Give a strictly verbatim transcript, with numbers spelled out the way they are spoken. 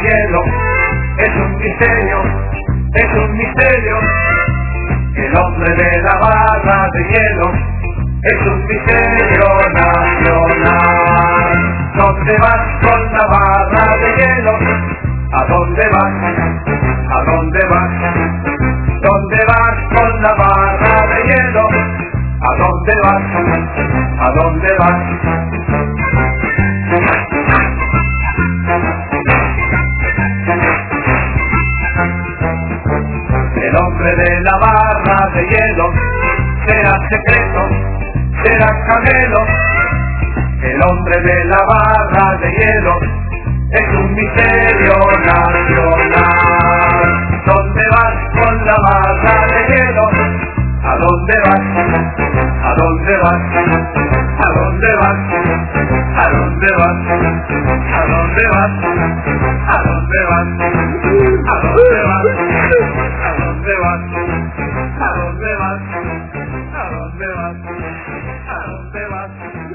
hielo, es un misterio, es un misterio. El hombre de la barra de hielo es un misterio nacional. ¿Dónde vas con la barra de hielo? ¿A dónde vas? ¿A dónde vas? ¿Dónde vas con la barra de hielo? ¿A dónde vas? ¿A dónde vas? El hombre de la barra de hielo será secreto, será camelo. El hombre de la barra de hielo es un misterio nacional. ¿Dónde vas con la barra de hielo? ¿A dónde vas? ¿A dónde vas? ¿A dónde vas? ¿A dónde vas? ¿A dónde vas? ¿A dónde vas? ¿A dónde vas? ¿A dónde vas? ¿A dónde vas? ¿A dónde vas? ¿A dónde vas?